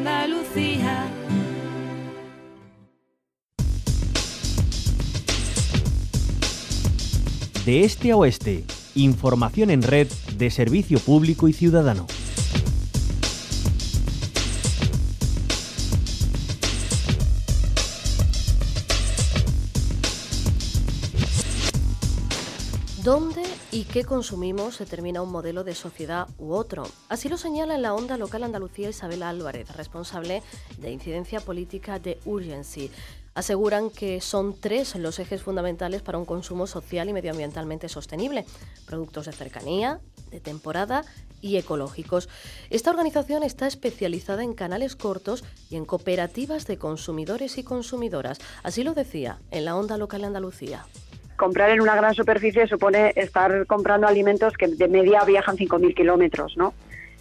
Andalucía. De este a oeste, información en red de servicio público y ciudadano. ¿Dónde y qué consumimos determina un modelo de sociedad u otro? Así lo señala en la Onda Local Andalucía Isabel Álvarez, responsable de incidencia política de Urgency. Aseguran que son 3 los ejes fundamentales para un consumo social y medioambientalmente sostenible: productos de cercanía, de temporada y ecológicos. Esta organización está especializada en canales cortos y en cooperativas de consumidores y consumidoras. Así lo decía en la Onda Local Andalucía. Comprar en una gran superficie supone estar comprando alimentos que de media viajan 5.000 kilómetros, ¿no?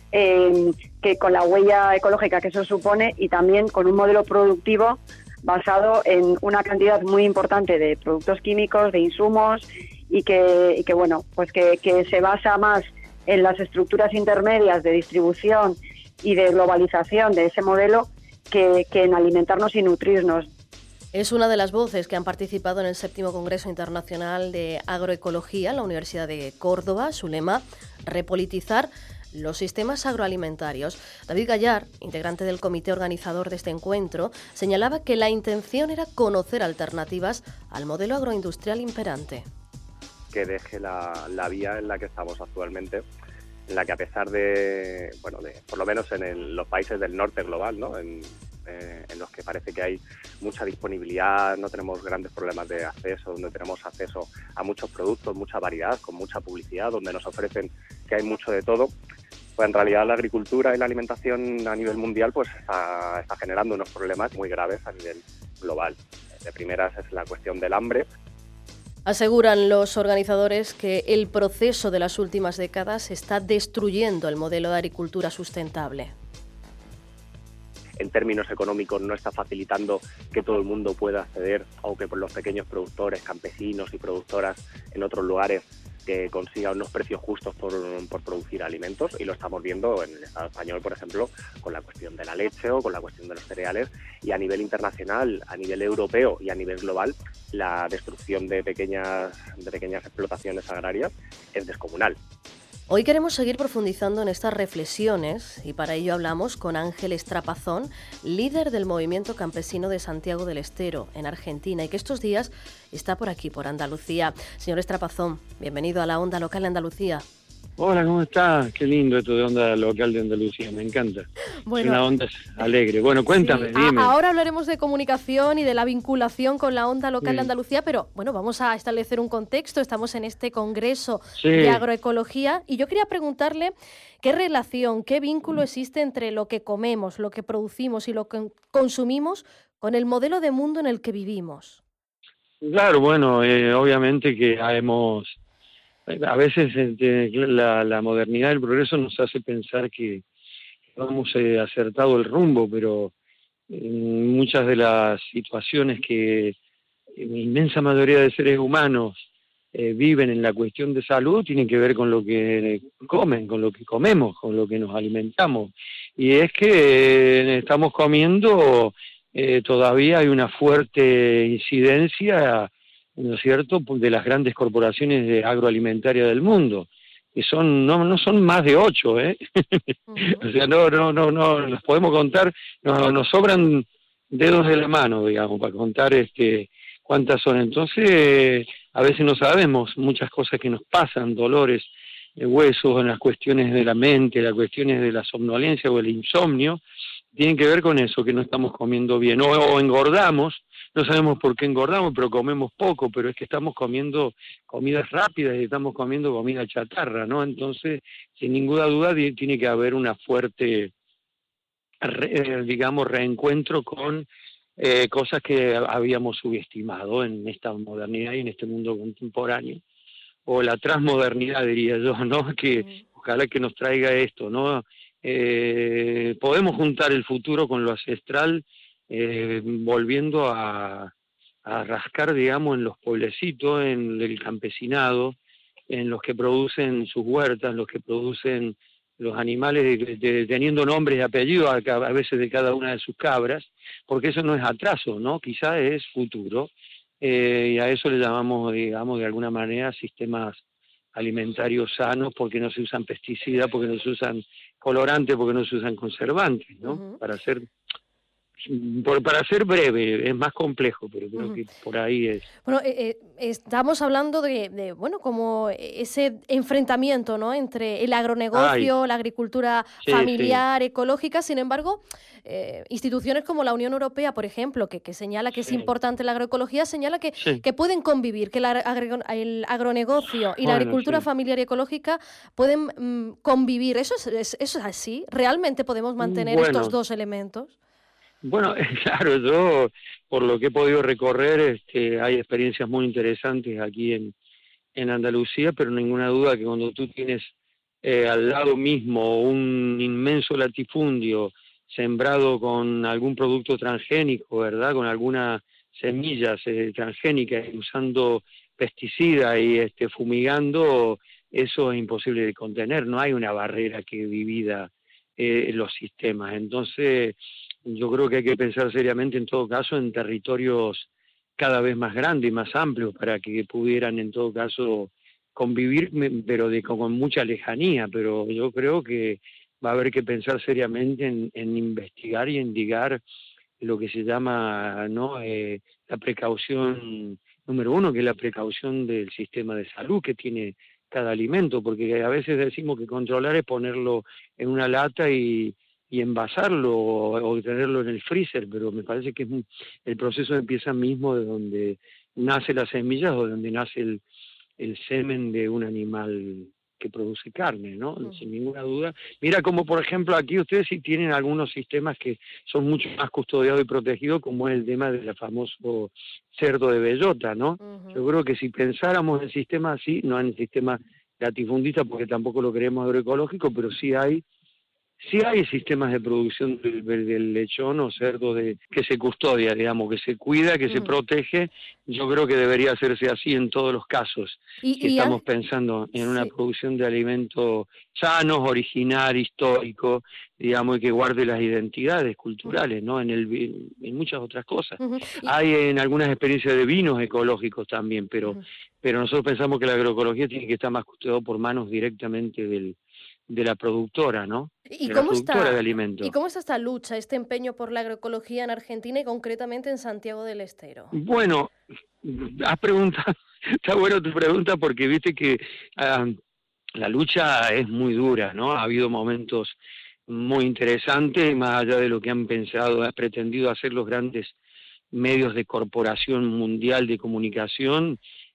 Que con la huella ecológica que eso supone, y también con un modelo productivo basado en una cantidad muy importante de productos químicos, de insumos, y que bueno, pues que se basa más en las estructuras intermedias de distribución y de globalización de ese modelo que en alimentarnos y nutrirnos. Es una de las voces que han participado en el 7º Congreso Internacional de Agroecología en la Universidad de Córdoba. Su lema: repolitizar los sistemas agroalimentarios. David Gallar, integrante del comité organizador de este encuentro, señalaba que la intención era conocer alternativas al modelo agroindustrial imperante. Que deje la vía en la que estamos actualmente, en la que, a pesar de por lo menos en los países del norte global, ¿no? En los que parece que hay mucha disponibilidad, no tenemos grandes problemas de acceso, donde tenemos acceso a muchos productos, mucha variedad, con mucha publicidad, donde nos ofrecen que hay mucho de todo, pues en realidad la agricultura y la alimentación a nivel mundial pues está generando unos problemas muy graves a nivel global. De primeras es la cuestión del hambre. Aseguran los organizadores que el proceso de las últimas décadas está destruyendo el modelo de agricultura sustentable. En términos económicos no está facilitando que todo el mundo pueda acceder, o que por los pequeños productores, campesinos y productoras en otros lugares que consigan unos precios justos por producir alimentos, y lo estamos viendo en el Estado español, por ejemplo, con la cuestión de la leche o con la cuestión de los cereales, y a nivel internacional, a nivel europeo y a nivel global, la destrucción de pequeñas explotaciones agrarias es descomunal. Hoy queremos seguir profundizando en estas reflexiones y para ello hablamos con Ángel Estrapazón, líder del movimiento campesino de Santiago del Estero, en Argentina, y que estos días está por aquí, por Andalucía. Señor Estrapazón, bienvenido a la Onda Local de Andalucía. Hola, ¿cómo estás? Qué lindo esto de Onda Local de Andalucía, me encanta. Bueno, es una onda alegre. Bueno, cuéntame, sí, dime. Ahora hablaremos de comunicación y de la vinculación con la Onda Local de Andalucía, pero bueno, vamos a establecer un contexto. Estamos en este congreso de agroecología y yo quería preguntarle qué relación, qué vínculo existe entre lo que comemos, lo que producimos y lo que consumimos con el modelo de mundo en el que vivimos. Claro, bueno, obviamente que a veces la modernidad y el progreso nos hace pensar que hemos acertado el rumbo, pero en muchas de las situaciones que la inmensa mayoría de seres humanos viven en la cuestión de salud tienen que ver con lo que comen, con lo que comemos, con lo que nos alimentamos. Y es que estamos comiendo, todavía hay una fuerte incidencia, ¿no es cierto?, de las grandes corporaciones de agroalimentaria del mundo, que no son más de 8, ¿eh? Uh-huh. O sea, no los podemos contar, nos sobran dedos de la mano, digamos, para contar cuántas son. Entonces, a veces no sabemos muchas cosas que nos pasan, dolores de huesos, en las cuestiones de la mente, las cuestiones de la somnolencia o el insomnio, tienen que ver con eso, que no estamos comiendo bien, o engordamos. No sabemos por qué engordamos, pero comemos poco, pero es que estamos comiendo comidas rápidas y estamos comiendo comida chatarra, ¿no? Entonces, sin ninguna duda, tiene que haber una fuerte, reencuentro con cosas que habíamos subestimado en esta modernidad y en este mundo contemporáneo, o la transmodernidad, diría yo, ¿no? Que ojalá que nos traiga esto, ¿no? Podemos juntar el futuro con lo ancestral, volviendo a rascar, digamos, en los pueblecitos, en el campesinado, en los que producen sus huertas, los que producen los animales teniendo nombres y apellidos a veces de cada una de sus cabras, porque eso no es atraso, ¿no? Quizá es futuro, y a eso le llamamos, digamos, de alguna manera sistemas alimentarios sanos, porque no se usan pesticidas, porque no se usan colorantes, porque no se usan conservantes, ¿no? Para ser breve, es más complejo, pero creo que por ahí es. Bueno, estamos hablando de, bueno, como ese enfrentamiento, ¿no?, entre el agronegocio, la agricultura familiar, ecológica. Sin embargo, instituciones como la Unión Europea, por ejemplo, que señala que es importante la agroecología, señala que pueden convivir, que el agronegocio y la agricultura familiar y ecológica pueden convivir. ¿Eso es así? ¿Realmente podemos mantener estos dos elementos? Bueno, claro, yo por lo que he podido recorrer, hay experiencias muy interesantes aquí en Andalucía, pero ninguna duda que cuando tú tienes al lado mismo un inmenso latifundio sembrado con algún producto transgénico, ¿verdad?, con algunas semillas transgénicas, usando pesticidas y fumigando, eso es imposible de contener, no hay una barrera que divida los sistemas. Entonces, yo creo que hay que pensar seriamente, en todo caso, en territorios cada vez más grandes y más amplios para que pudieran, en todo caso, convivir, pero con mucha lejanía. Pero yo creo que va a haber que pensar seriamente en investigar y indicar lo que se llama, ¿no?, la precaución número uno, que es la precaución del sistema de salud que tiene cada alimento, porque a veces decimos que controlar es ponerlo en una lata y envasarlo o tenerlo en el freezer, pero me parece que el proceso empieza mismo de donde nace las semillas o de donde nace el semen de un animal que produce carne, ¿no? Sin ninguna duda. Mira como, por ejemplo, aquí ustedes sí tienen algunos sistemas que son mucho más custodiados y protegidos, como es el tema del famoso cerdo de bellota, ¿no? Yo creo que si pensáramos en el sistema así, no en el sistema latifundista, porque tampoco lo queremos agroecológico, pero sí hay sistemas de producción del lechón o cerdo que se custodia, digamos, que se cuida, que se protege. Yo creo que debería hacerse así en todos los casos. Estamos pensando en una producción de alimentos sanos, original, histórico, digamos, y que guarde las identidades culturales, ¿no? En muchas otras cosas. Hay en algunas experiencias de vinos ecológicos también, pero nosotros pensamos que la agroecología tiene que estar más custodiado por manos directamente de la productora, ¿no? ¿Y de cómo la productora de alimentos. ¿Y cómo está esta lucha, este empeño por la agroecología en Argentina y concretamente en Santiago del Estero? Bueno, has preguntado, está bueno tu pregunta porque viste que la lucha es muy dura, ¿no? Ha habido momentos muy interesantes, más allá de lo que han pretendido hacer los grandes medios de corporación mundial de comunicación,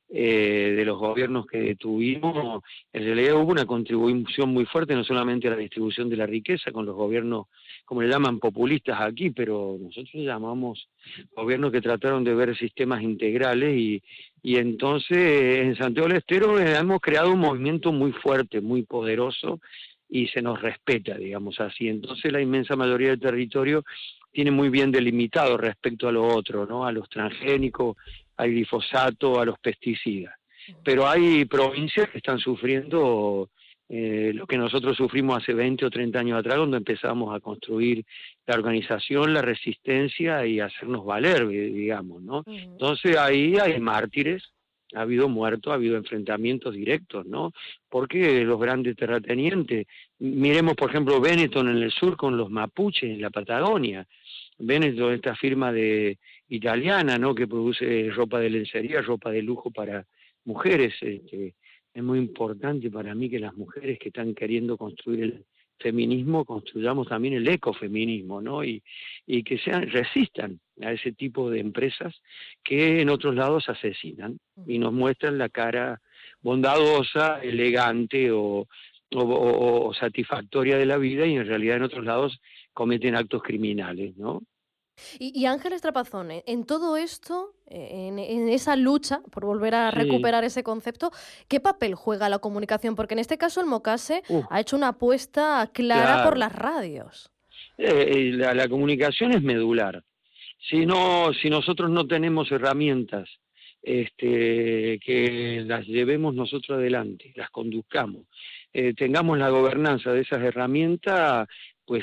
de los gobiernos que tuvimos. En realidad hubo una contribución muy fuerte, no solamente a la distribución de la riqueza con los gobiernos, como le llaman, populistas aquí, pero nosotros llamamos gobiernos que trataron de ver sistemas integrales y entonces en Santiago del Estero hemos creado un movimiento muy fuerte, muy poderoso y se nos respeta, digamos así. Entonces la inmensa mayoría del territorio tiene muy bien delimitado respecto a lo otro, ¿no? A los transgénicos, al glifosato, a los pesticidas. Pero hay provincias que están sufriendo lo que nosotros sufrimos hace 20 o 30 años atrás, cuando empezamos a construir la organización, la resistencia y hacernos valer, digamos, ¿no? Entonces ahí hay mártires, ha habido muertos, ha habido enfrentamientos directos, ¿no? Porque los grandes terratenientes, miremos por ejemplo Benetton en el sur con los mapuches en la Patagonia, Benetton, esta firma italiana, ¿no?, que produce ropa de lencería, ropa de lujo para mujeres. Es muy importante para mí que las mujeres que están queriendo construir el feminismo, construyamos también el ecofeminismo, ¿no? Y que resistan a ese tipo de empresas que en otros lados asesinan y nos muestran la cara bondadosa, elegante o satisfactoria de la vida, y en realidad en otros lados cometen actos criminales, ¿no? Y Ángeles Trapazón, en todo esto, en esa lucha por volver a recuperar ese concepto, ¿qué papel juega la comunicación? Porque en este caso el Mocase ha hecho una apuesta clara por las radios. La comunicación es medular. Si nosotros no tenemos herramientas que las llevemos nosotros adelante, las conduzcamos, tengamos la gobernanza de esas herramientas, pues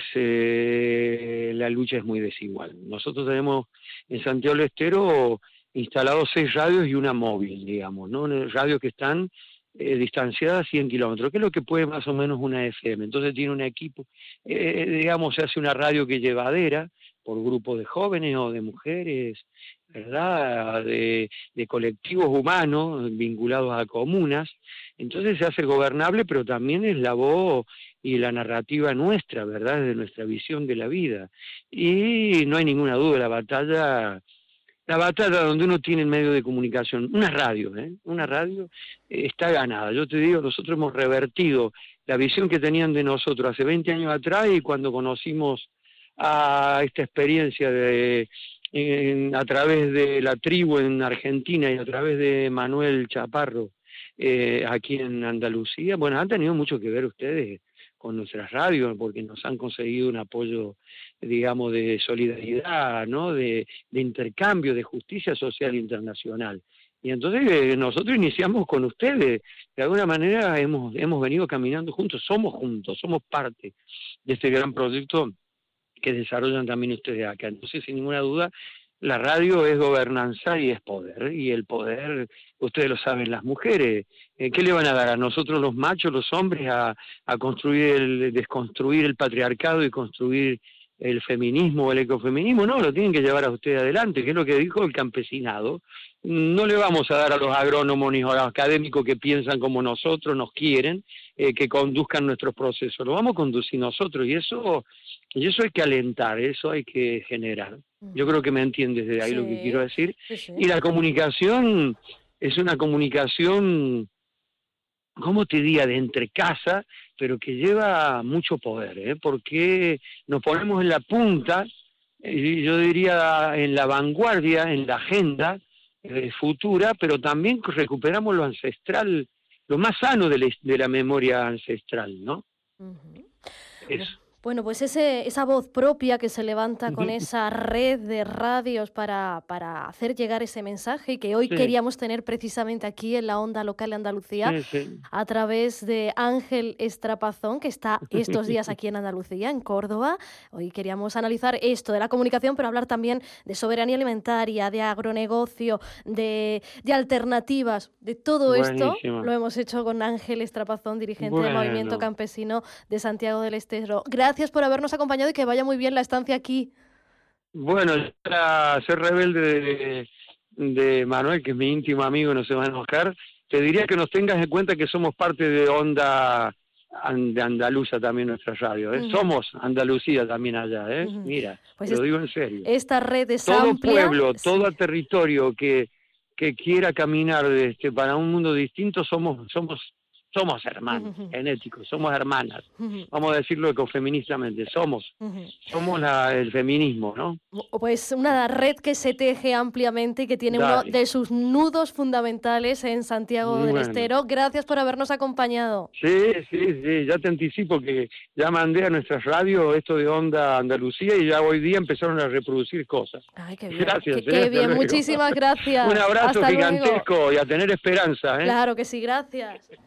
la lucha es muy desigual. Nosotros tenemos en Santiago del Estero instalados 6 radios y una móvil, digamos, ¿no? Radios que están distanciadas 100 kilómetros, que es lo que puede más o menos una FM. Entonces tiene un equipo, digamos, se hace una radio que llevadera por grupos de jóvenes o de mujeres, ¿verdad? De colectivos humanos vinculados a comunas. Entonces se hace gobernable, pero también es la voz y la narrativa nuestra, ¿verdad? De nuestra visión de la vida. Y no hay ninguna duda, la batalla donde uno tiene el medio de comunicación, una radio está ganada. Yo te digo, nosotros hemos revertido la visión que tenían de nosotros hace 20 años atrás, y cuando conocimos a esta experiencia a través de la tribu en Argentina y a través de Manuel Chaparro aquí en Andalucía, bueno, han tenido mucho que ver ustedes con nuestras radios, porque nos han conseguido un apoyo, digamos, de solidaridad, ¿no? De intercambio, de justicia social internacional. Y entonces nosotros iniciamos con ustedes, de alguna manera hemos venido caminando juntos, somos parte de este gran proyecto que desarrollan también ustedes acá. Entonces, sin ninguna duda, la radio es gobernanza y es poder, y el poder, ustedes lo saben, las mujeres, ¿qué le van a dar a nosotros los machos, los hombres, a desconstruir el patriarcado y construir el feminismo o el ecofeminismo? No, lo tienen que llevar a ustedes adelante, que es lo que dijo el campesinado. No le vamos a dar a los agrónomos ni a los académicos que piensan como nosotros, nos quieren, que conduzcan nuestros procesos, lo vamos a conducir nosotros, y eso hay que alentar, eso hay que generar. Yo creo que me entiendes de ahí lo que quiero decir. Sí. Y la comunicación es una comunicación, ¿cómo te diría?, de entre casa, pero que lleva mucho poder, porque nos ponemos en la punta, yo diría en la vanguardia, en la agenda futura, pero también recuperamos lo ancestral, lo más sano de la memoria ancestral, ¿no? Eso. Bueno, pues esa voz propia que se levanta con esa red de radios para hacer llegar ese mensaje, que hoy queríamos tener precisamente aquí en la onda local de Andalucía, a través de Ángel Estrapazón, que está estos días aquí en Andalucía, en Córdoba. Hoy queríamos analizar esto de la comunicación, pero hablar también de soberanía alimentaria, de agronegocio, de alternativas, de todo esto. Lo hemos hecho con Ángel Estrapazón, dirigente del Movimiento Campesino de Santiago del Estero. Gracias por habernos acompañado y que vaya muy bien la estancia aquí. Bueno, para ser rebelde de Manuel, que es mi íntimo amigo, no se va a enojar, te diría que nos tengas en cuenta que somos parte de Onda de Andaluza también, nuestra radio. Somos Andalucía también allá, mira, pues te lo digo en serio. Esta red es todo amplia. Pueblo, todo territorio que quiera caminar para un mundo distinto, somos hermanos genéticos, somos hermanas, vamos a decirlo ecofeministamente, somos el feminismo, ¿no? Pues una red que se teje ampliamente y que tiene uno de sus nudos fundamentales en Santiago del Estero. Gracias por habernos acompañado. Sí, ya te anticipo que ya mandé a nuestras radios esto de Onda Andalucía y ya hoy día empezaron a reproducir cosas. Ay, qué bien. Gracias. Qué bien, muchísimas gracias. Un abrazo Hasta gigantesco luego. Y a tener esperanza. Claro que sí, gracias.